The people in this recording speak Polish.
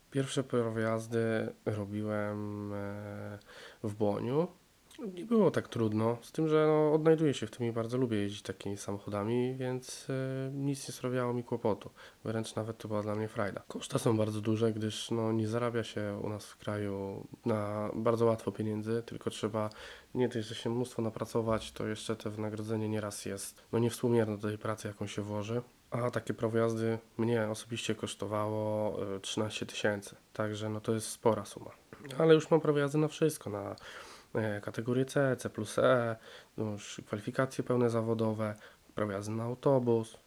Pierwsze prawo jazdy robiłem w Błoniu. Nie było tak trudno, z tym, że odnajduję się w tym i bardzo lubię jeździć takimi samochodami, więc nic nie sprawiało mi kłopotu. Wręcz nawet to była dla mnie frajda. Koszta są bardzo duże, gdyż nie zarabia się u nas w kraju na bardzo łatwo pieniędzy, tylko trzeba nie dość, że się mnóstwo napracować, to jeszcze te wynagrodzenie nieraz jest niewspółmierne do tej pracy, jaką się włoży. A takie prawo jazdy mnie osobiście kosztowało 13 tysięcy, także to jest spora suma. Ale już mam prawo jazdy na wszystko, na kategorię C, C plus E, już kwalifikacje pełne zawodowe, prawo jazdy na autobus,